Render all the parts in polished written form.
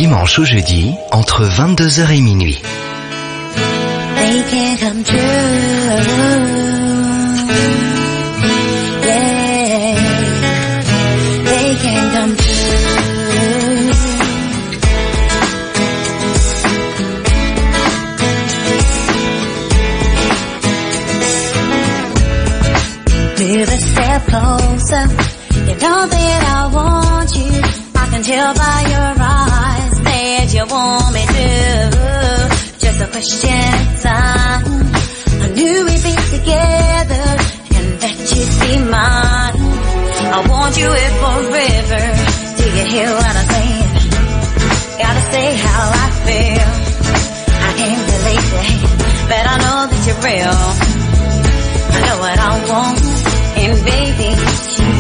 dimanche au jeudi, entre 22h et minuit. They can't come true. Yeah, they can't come true. Move a step closer. You know that I want you. I can tell by your eyes that you want me to. Just a question of time. I knew we'd be together and that you'd be mine. I want you here forever. Do you hear what I'm saying? Gotta say how I feel. I can't believe it, but I know that you're real. I know what I want, and baby, it's you.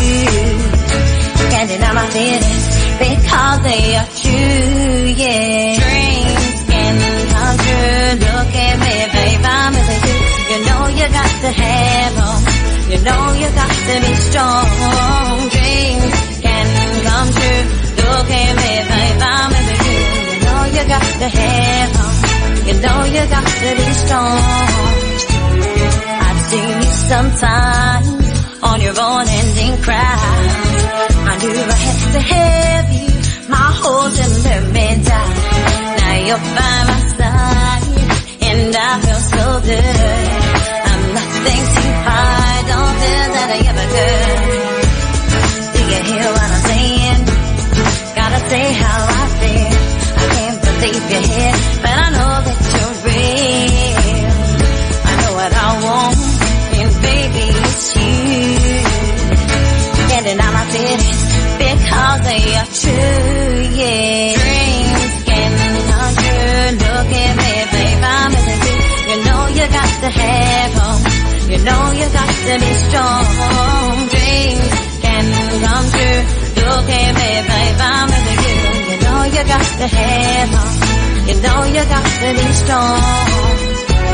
Can't deny my feelings because they are true, yeah. Dreams can come true. Look at me, babe, I'm missing you. You know you got to have them. You know you got to be strong. Dreams can come true. Look at me, babe, I'm missing you. You know you got to have them. You know you got to be strong. I've seen you sometimes on your own and in crowd. I knew I had to have you, my whole to let me down. Now you're by my side, and I feel so good. I'm nothing to hide, don't feel that I ever could. Do you hear what I'm saying? Gotta say how I feel. I can't believe you're here, but I know that you're real. I know what I want, and baby, it's you. Can't deny my feelings because they are true, yeah. Dreams can come true. Look at me, babe, I'm missing you. You know you got to have them. You know you got to be strong. Dreams can come true. Look at me, babe, I'm missing you. You know you got to have them. You know you got to be strong.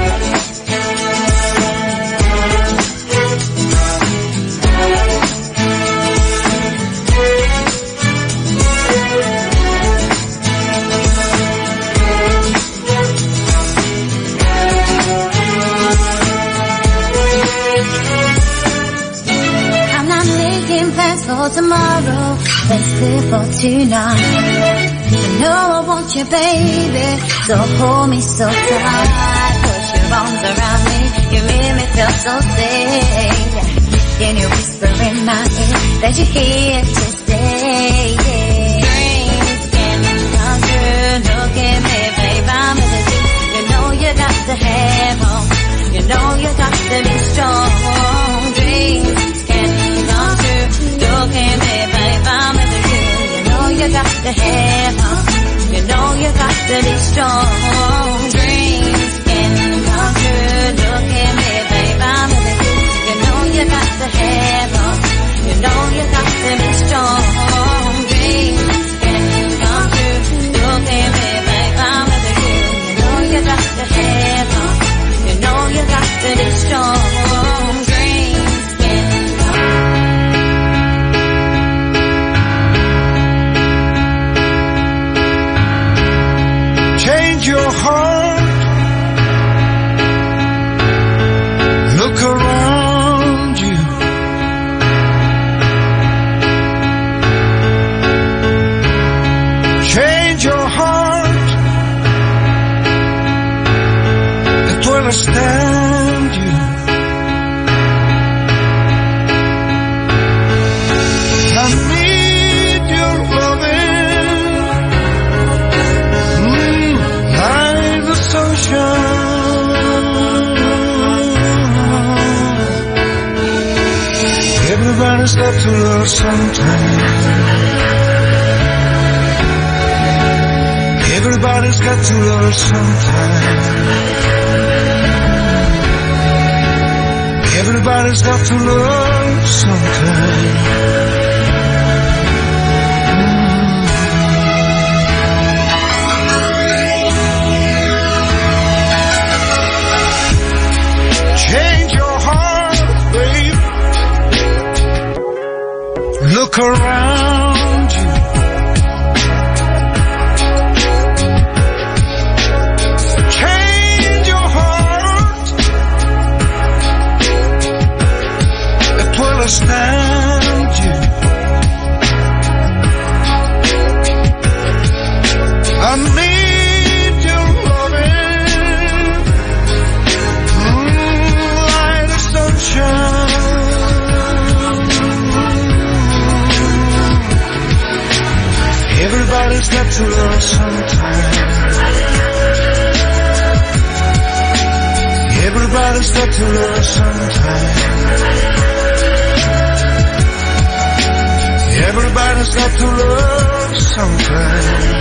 For tomorrow, let's live for tonight. You know I want you, baby, so hold me so tight. Put your arms around me, you make me feel so safe. Can you whisper in my ear that you're here to stay? Yeah. Dreams can come true. Look at me, babe, I'm in you. You know you got to have them. You know you got to be strong. Dreams can come true. Look at me, babe, I'm in you. You know you got to have them. You know you got to be strong. Dreams can come true. Look at me, babe, I'm in you. You know you got to have them. You know you got to be strong. Dreams can come true. Look at me, babe, I'm in you. You know you got to have them. You know you got to be strong. Dreams can come. Change your heart. Look around you. Change your heart. It will stand you. I need your loving. Like the sunshine. Everybody's got to love sometime. Everybody's got to love sometime. Everybody's got to love sometime. Change your heart, babe. Look around you. Everybody's got to love sometime. Everybody's got to love sometime. Everybody's got to love sometime.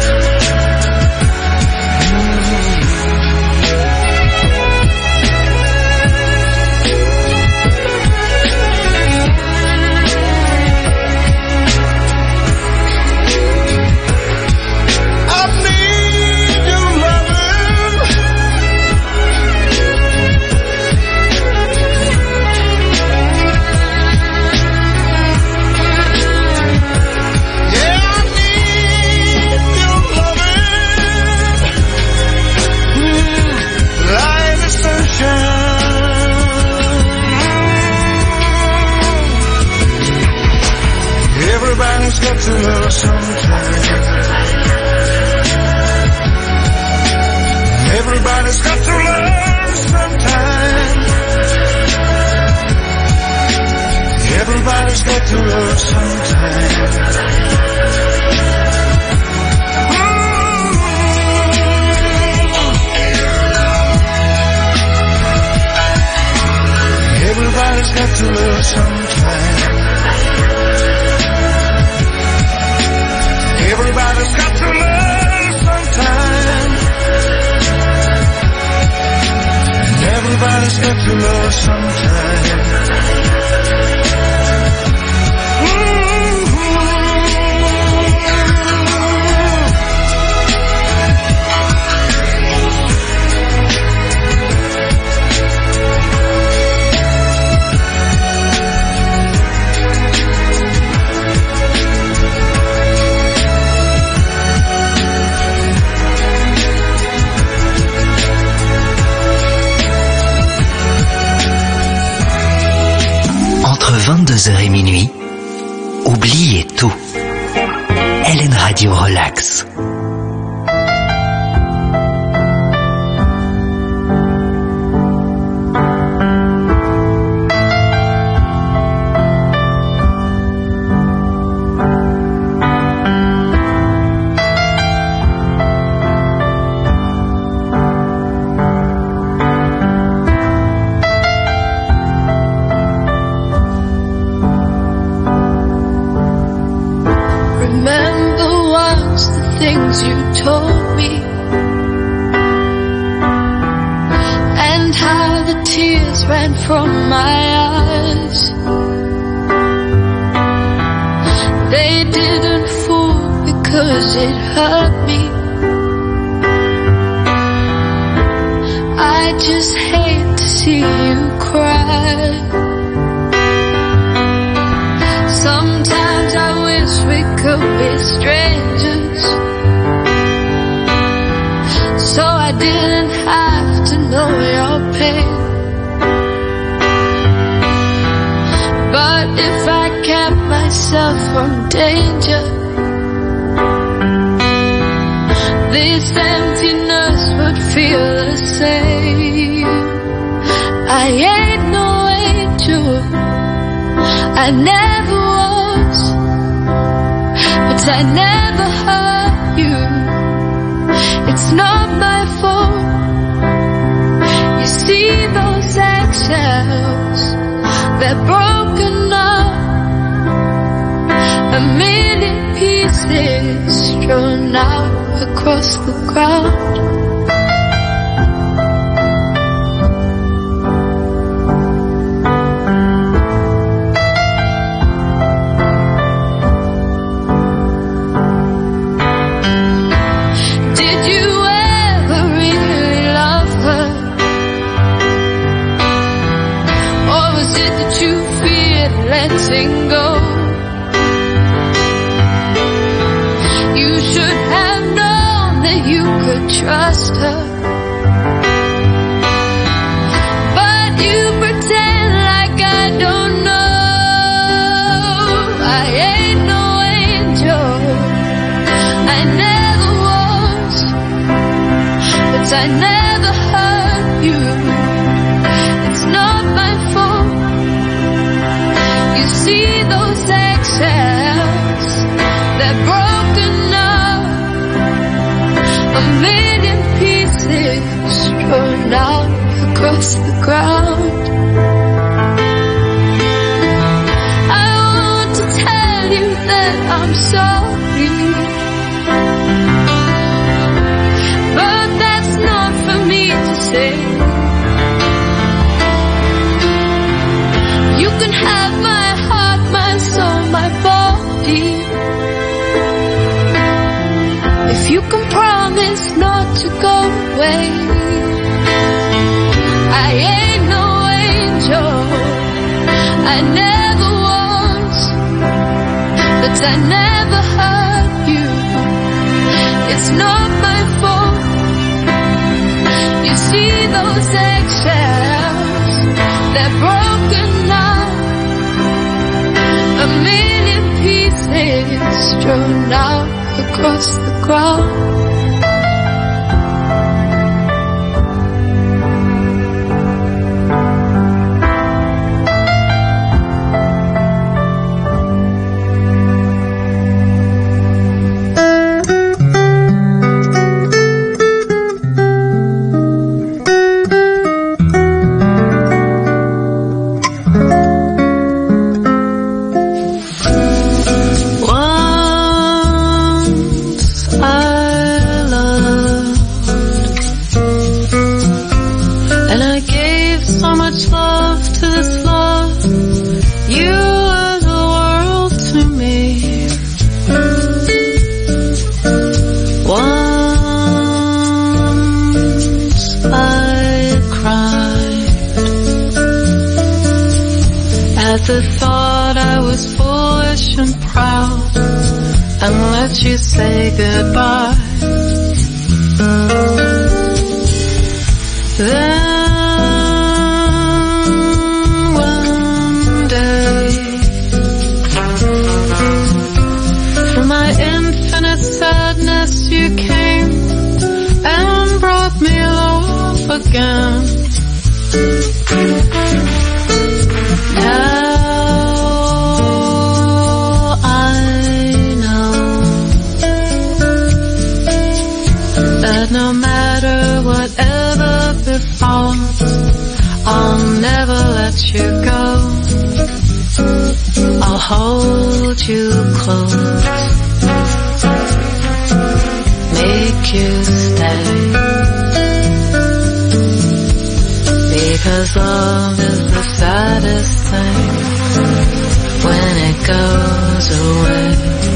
Everybody's got to love sometime. Everybody's got to love sometime. Everybody's got to love sometime. Everybody's got to love sometime. Everybody's got to love sometime. Everybody's got to love sometime. Entre 22h et minuit, oubliez tout. LN Radio Relax. From my eyes, they didn't fool because it hurt me. I just hate to see you cry. Sometimes I wish we could be strangers, so I didn't have to know your pain. But if I kept myself from danger, this emptiness would feel the same. I ain't no angel, I never was, but I never hurt you. It's not my fault. You see those eggshells, they're broken up, a million pieces strewn out across the ground. Did you ever really love her? Or was it that you feared letting go? You should have known that you could trust her, but you pretend like I don't know. I ain't no angel, I never was, but I never hurt you. It's not my fault. You see those eggshells, they're broken up, across the ground. I want to tell you that I'm sorry, but that's not for me to say. You can have my heart, my soul, my body, if you can promise not to go away. I ain't no angel, I never was, but I never hurt you. It's not my fault. You see those eggshells, they're broken now, a million pieces strewn out across the ground. The thought I was foolish and proud and let you say goodbye. Then one day, from my infinite sadness you came and brought me love again. No matter whatever befalls, I'll never let you go. I'll hold you close, make you stay, because love is the saddest thing when it goes away.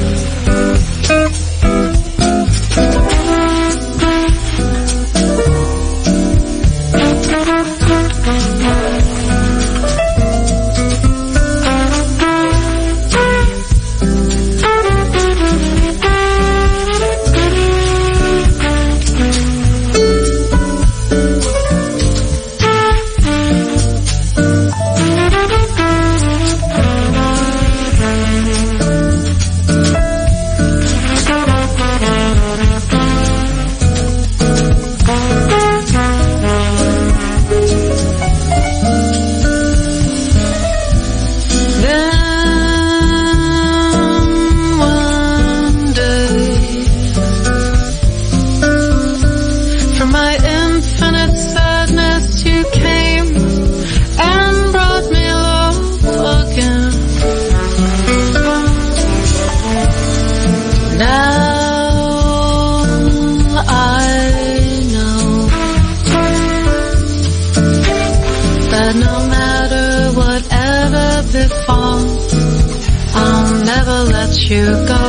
You go,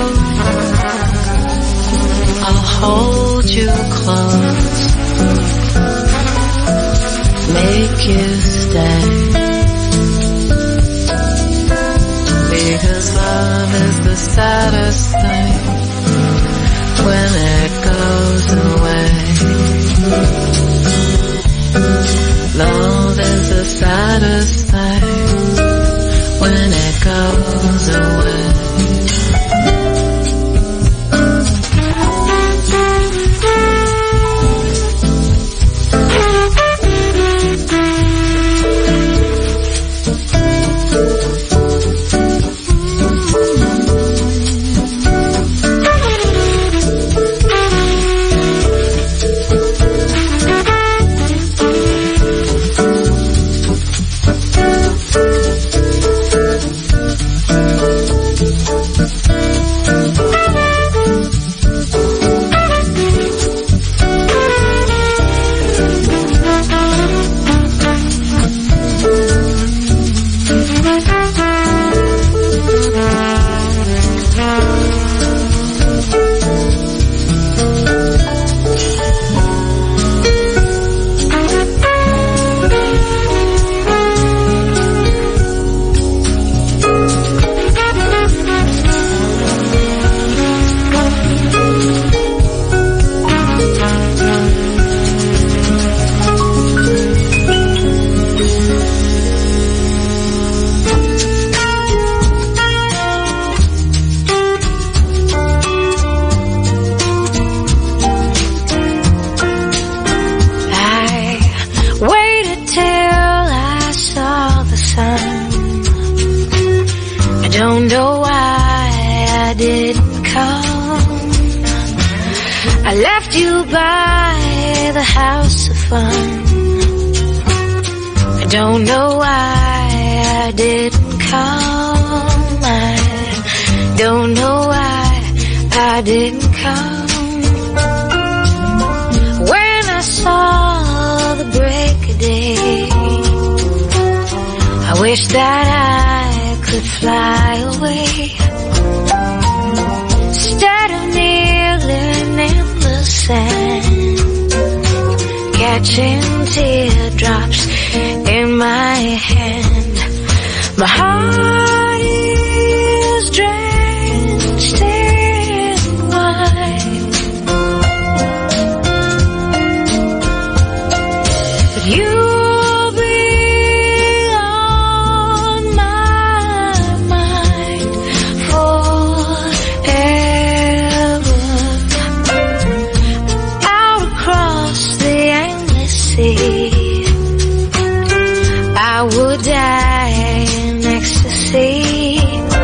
I'll hold you close, make you stay, because love is the saddest thing when it goes away. Love is the saddest thing when it goes away. don't know why I didn't come. I don't know why I didn't come. When I saw the break of day, I wish that I could fly away. Instead of kneeling in the sand, catching teardrops in my hand, my heart is drenched in wine. But you'll be on my mind forever. Out across the endless sea, I would die in ecstasy,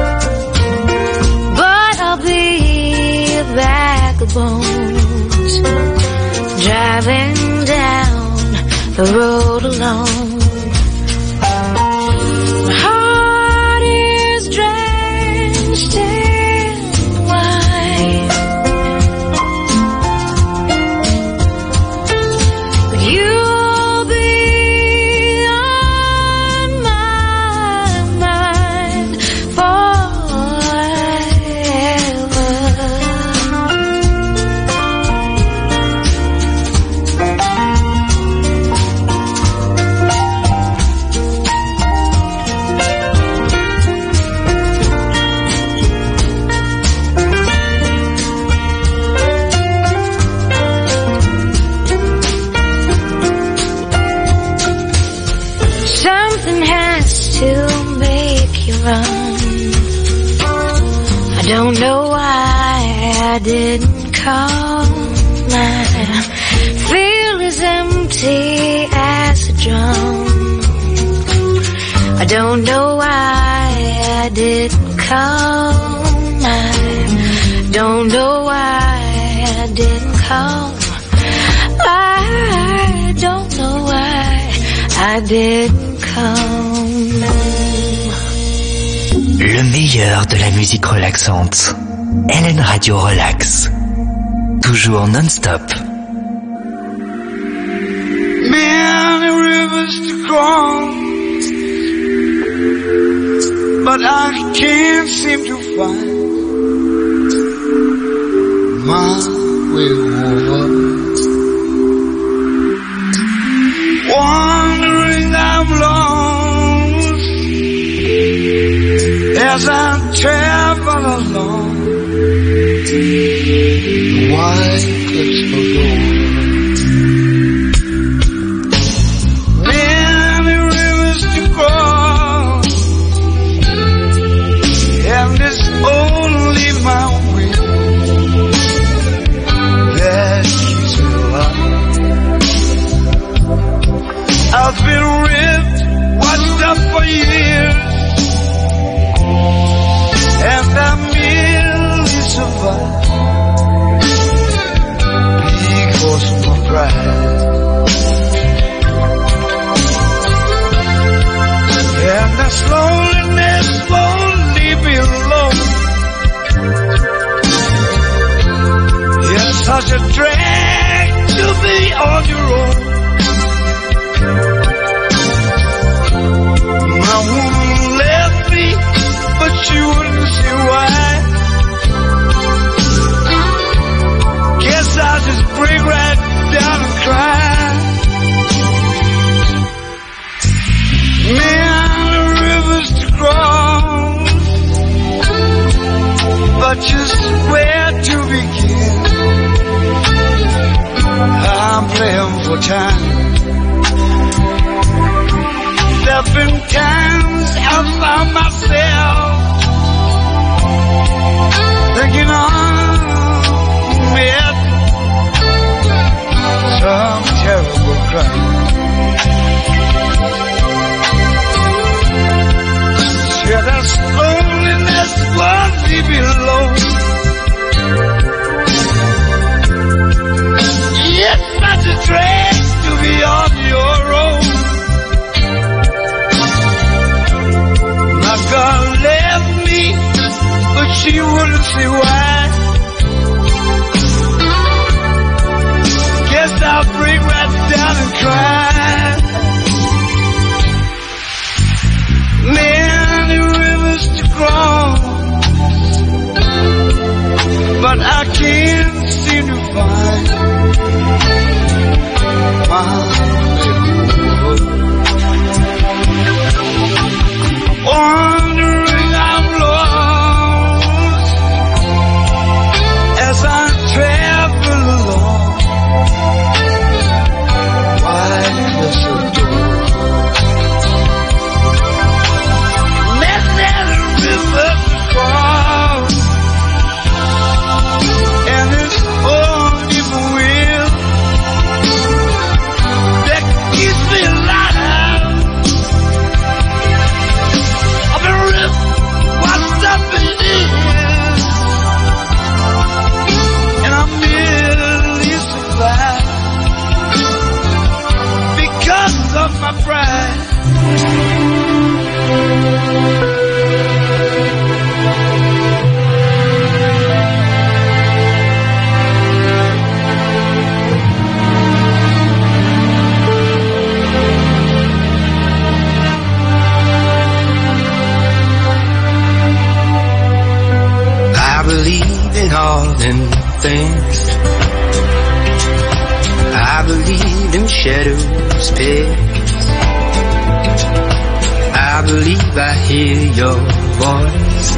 but I'll be a bag of bones, driving down the road alone. My heart is drenched in wine, but you'll be on my mind forever. Something has to make you run. I don't know why I didn't come. I feel as empty as a drum. I don't know why I didn't come. I don't know why I didn't come. I don't know why I didn't come. Le meilleur de la musique relaxante. LN Radio Relax. Toujours non-stop. Many rivers to cross, but I can't seem to find my way over. Wandering I'm lost as I travel along the wide cliffs below. Many rivers to cross, and it's only my will that keeps me alive. I've been ripped, washed up for years, and I merely survive because of my pride. And this loneliness won't leave me alone. It's such a drag to be on your own. My woman left me, but you wouldn't see why. Guess I'll just break right down and cry. Many rivers to cross, but just where to begin? I'm playing for time. There've been times I found myself thinking I'm at some terrible crime. Yeah, this loneliness won't leave me alone. It's such a drag to be on your own. in things. I believe in shadows, pits. I believe I hear your voice.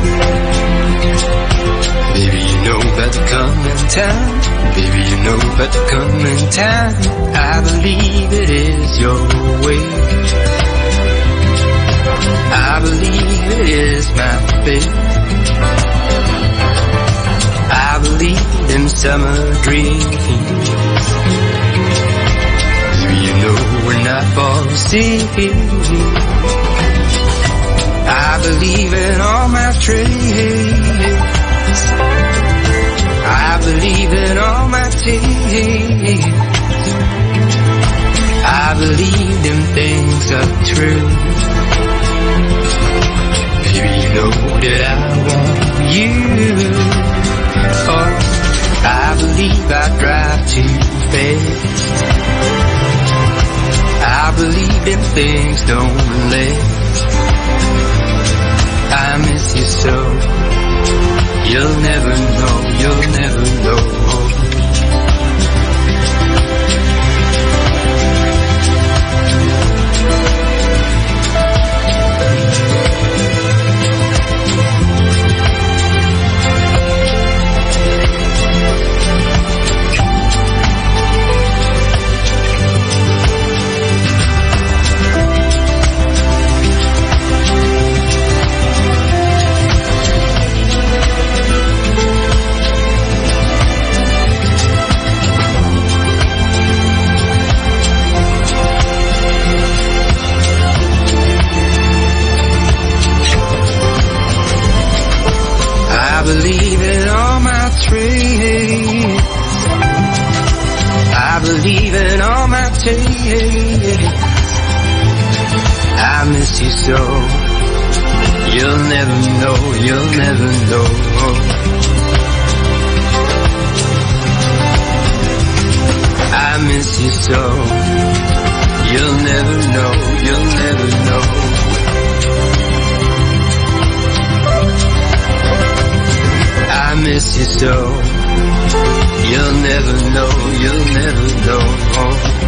Baby, you know about the coming time. Baby, you know about the coming time. I believe it is your way. I believe it is my fate. I believe in summer dreams. Baby, you know when I fall asleep, I believe in all my dreams. I believe in all my tears. I believe them things are true. Baby, you know that I want you. Oh, I believe I drive too fast. I believe them things don't last. I miss you so. You'll never know, you'll never know. I believe in all my dreams. I believe in all my tears. I miss you so. You'll never know, you'll never know. I miss you so. You'll never know, you'll never know. I miss you so. You'll never know, you'll never know.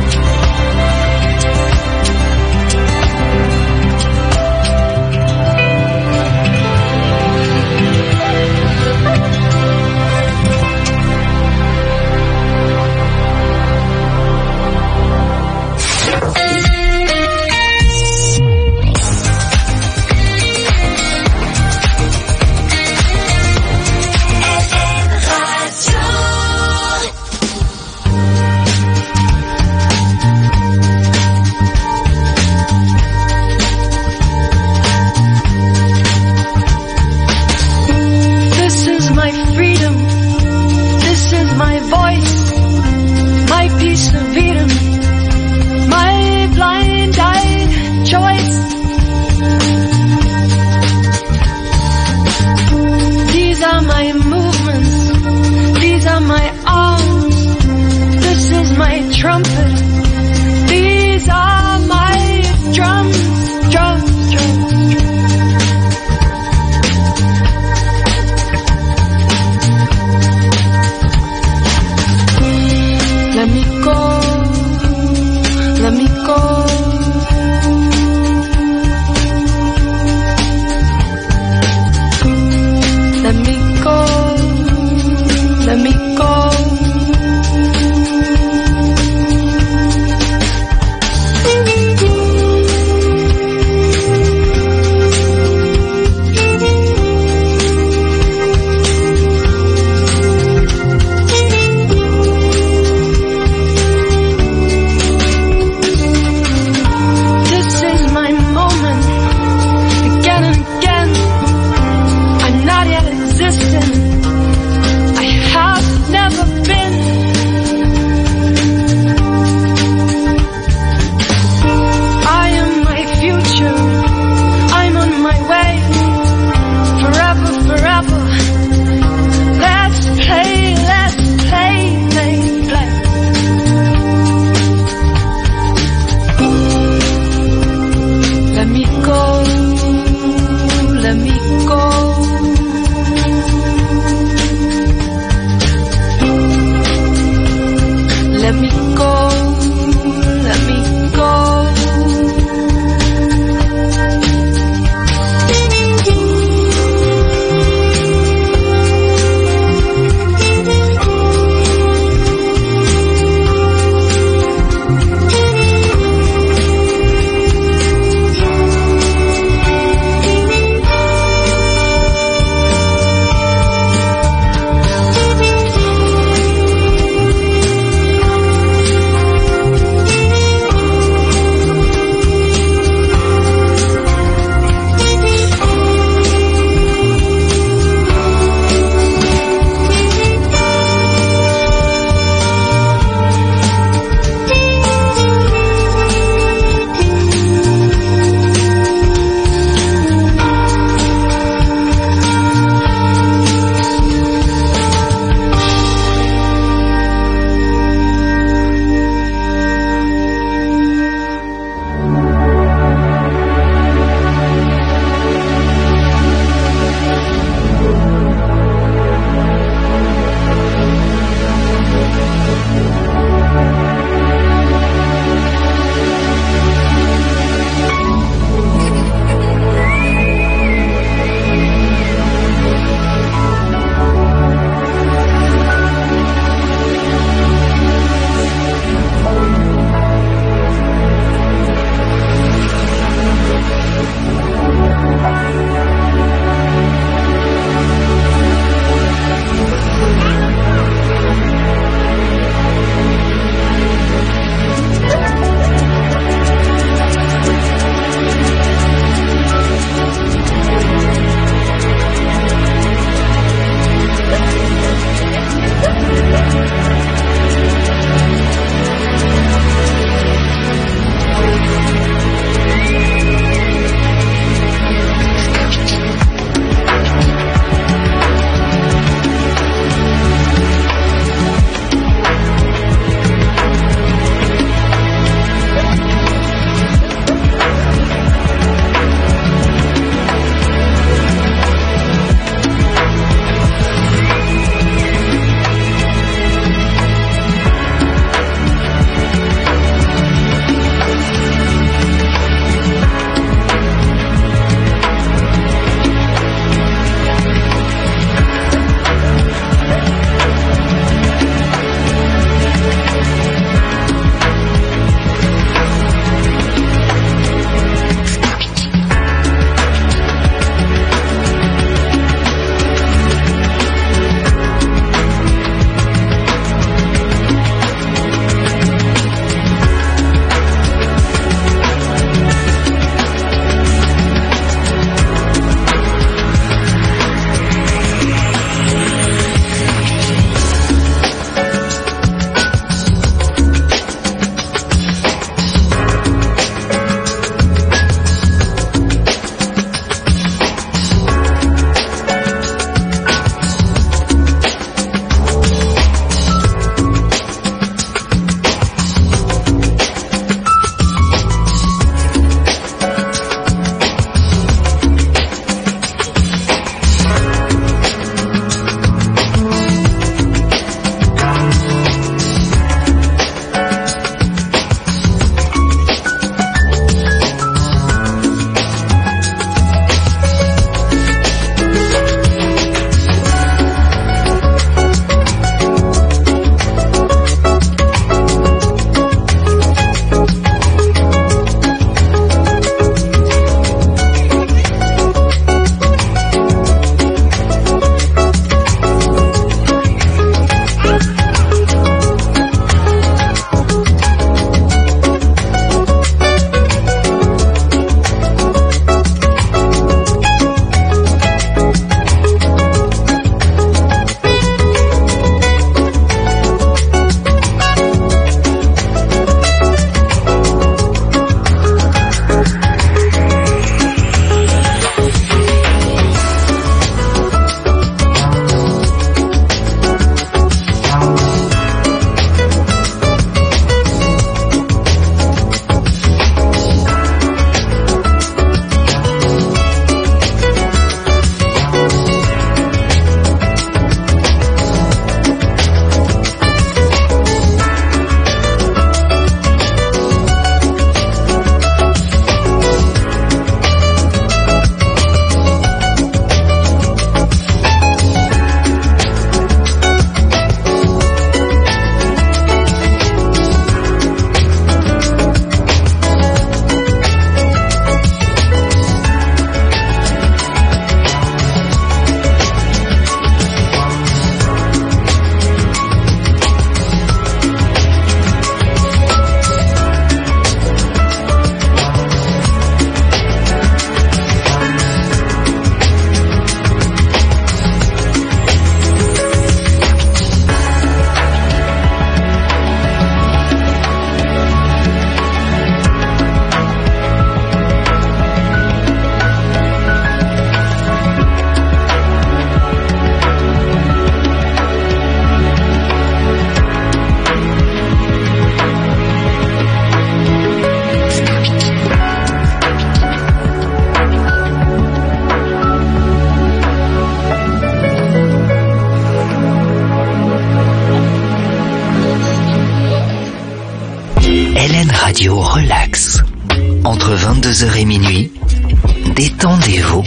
entre 22h et minuit, détendez-vous.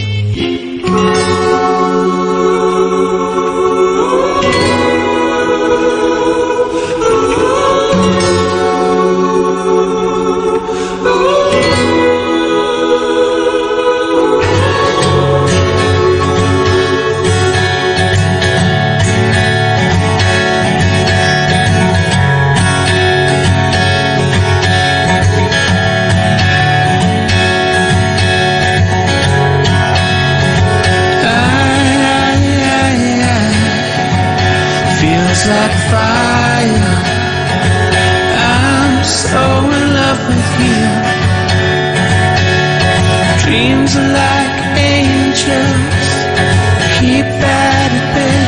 Like fire, I'm so in love with you. Dreams are like angels, keep at bay.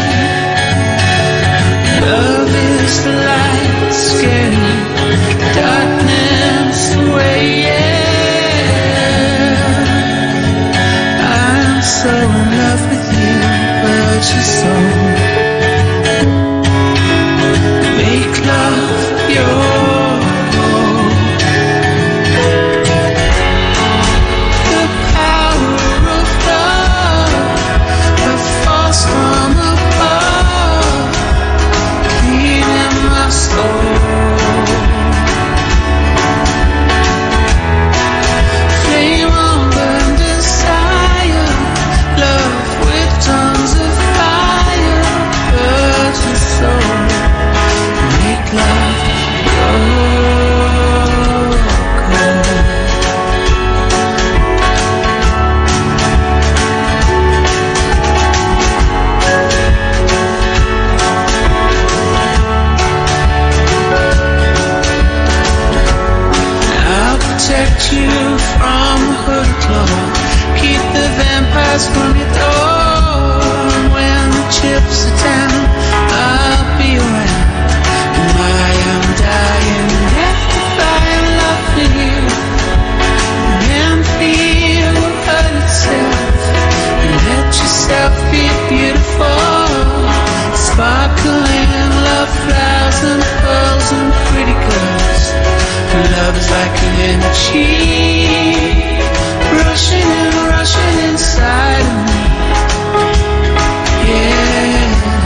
Love is the light, scaring darkness away. Yeah. I'm so in love with you, but you're so. From your door, when the chips are down, I'll be around. And I am dying to find love for you, and feel hurt itself, and let yourself be beautiful, sparkling love flowers and pearls and pretty girls. Love is like an energy, rushing and rushing inside of me. Yeah.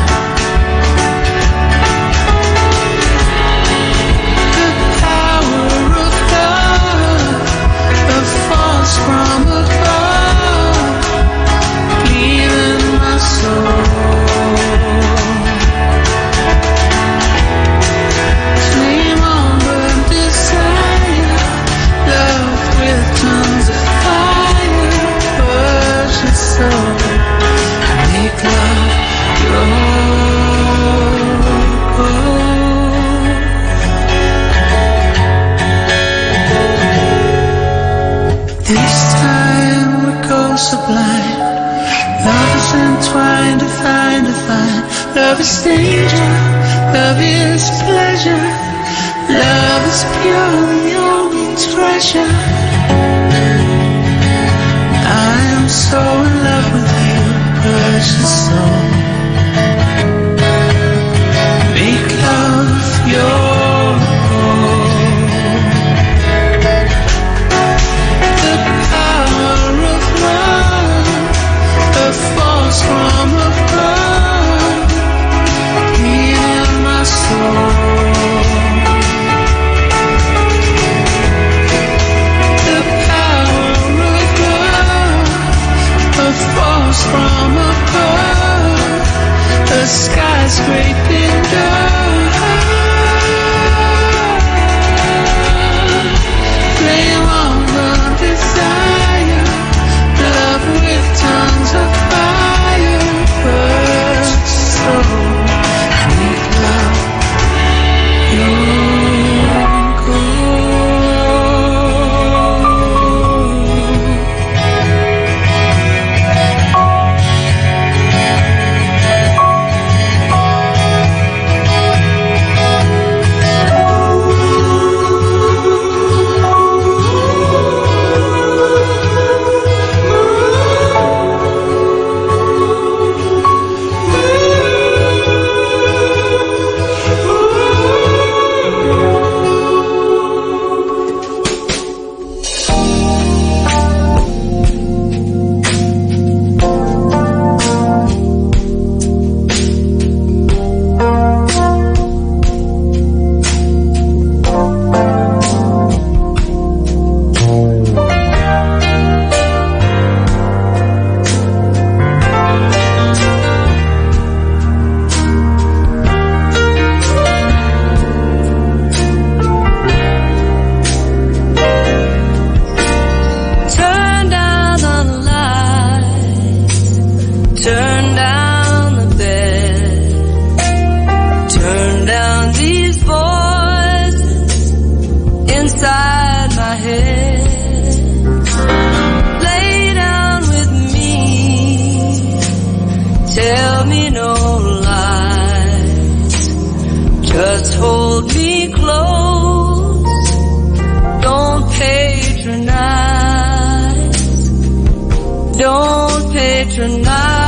The power of love that falls from above, healing my soul. Flame on burn desire, love with tons of fire, push your soul, make love your goal. This time we go sublime. Love is entwined, defined, defined. Love is danger, love is pleasure. Love is pure, the only treasure. I am so in love with you, precious soul. Make love your goal. The power of love that falls from above, healing my soul. The me no lies. Just hold me close. Don't patronize. Don't patronize.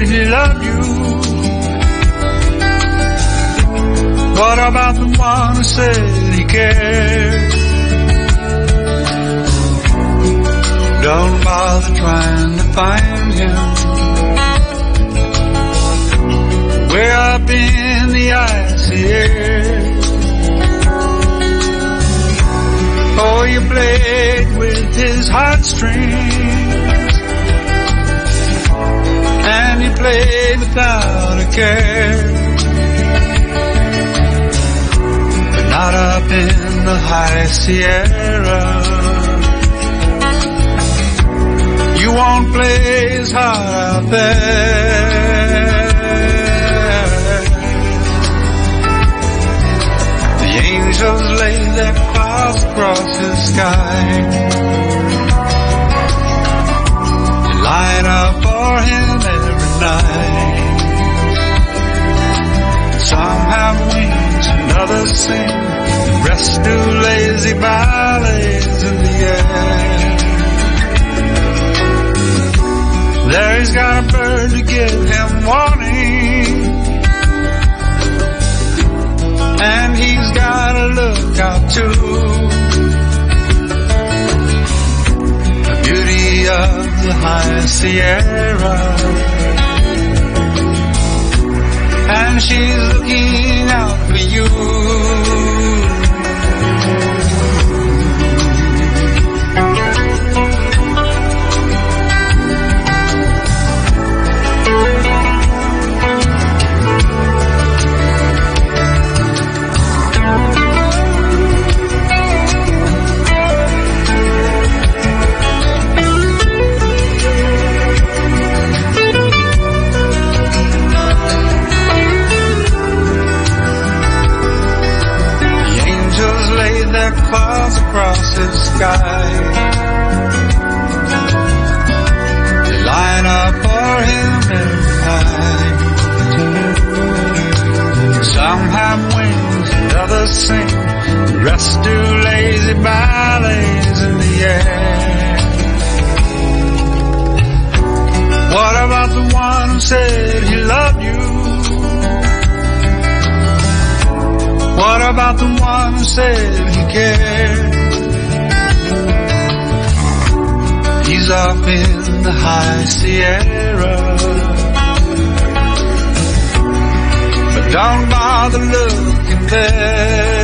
he loved you? What about the one who said he cared? Don't bother trying to find him. Way up in the icy air. Oh, you played with his heartstrings, and you played without a care. But not up in the high Sierra. You won't play as hard out there. The angels lay their clouds across the sky. They line up for him every night. Some have wings and others sing. The rest do lazy ballets in the air. There he's got a bird to give him warning, and he's got a lookout too. The beauty of the high Sierra, and she's looking out for you. Clouds across the sky. They line up for him every night. Some have wings and others sing. The rest do lazy ballets in the air. What about the one who said he loved you? What about the one who said he cared? He's up in the high Sierra, but don't bother looking there.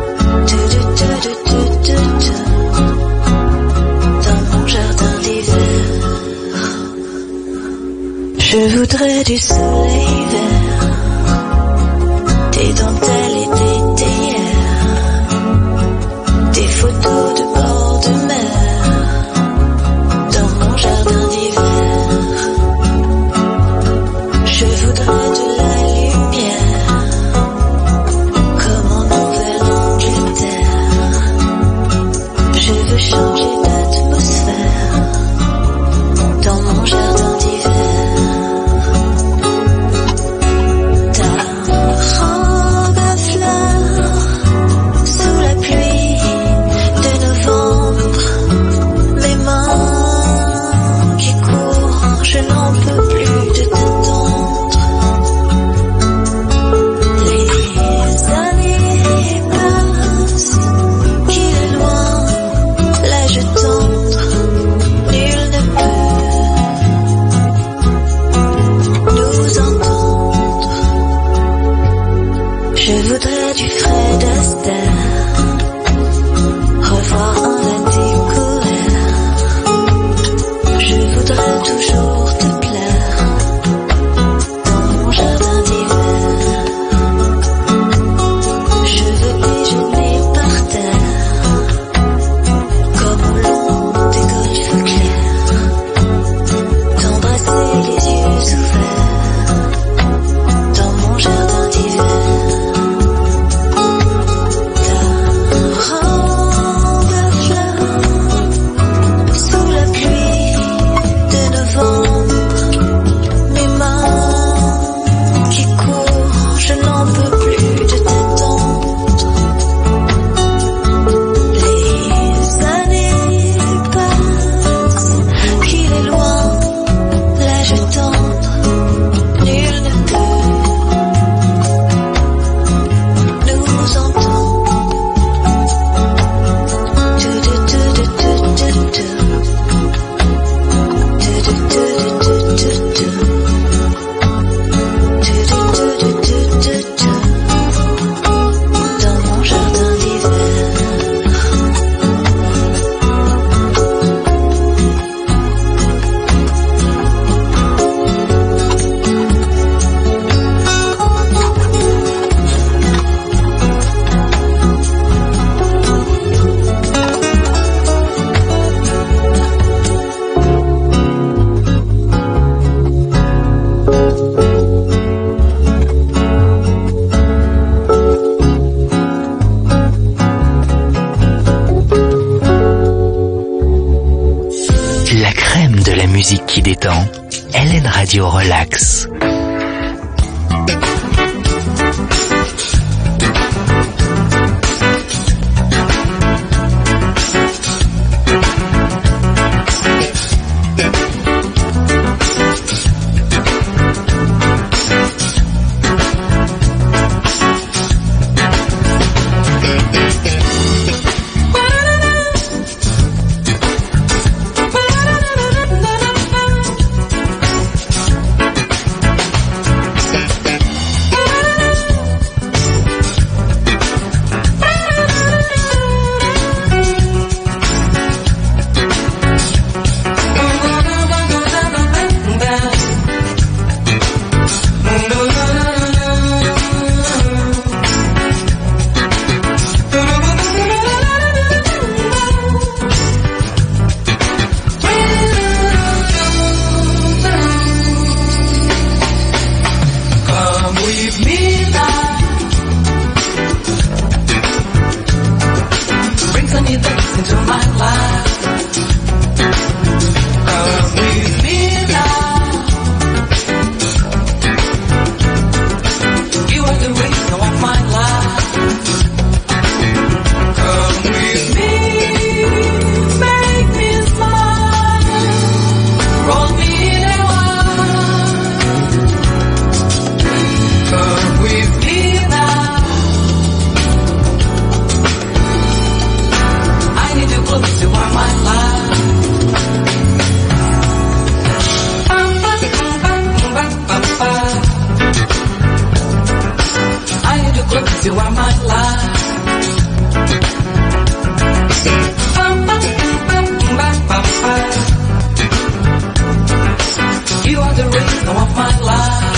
Dans mon jardin d'hiver. Je voudrais du soleil vert, des dentelles et des théières, des photos de bord de mer dans mon jardin d'hiver. Je voudrais de la lumière comme en Nouvelle-Angleterre. Je veux changer d'atmosphère dans mon jardin d'hiver. Je voudrais du Fred Astaire, revoir un lundi couvert. Je voudrais toujours te plaire dans mon jardin d'hiver. Je veux déjeuner par terre comme au long des golfes clairs, t'embrasser les yeux ouverts dans mon jardin d'hiver. Musique qui détend, LN Radio Relax. rhythm of my life.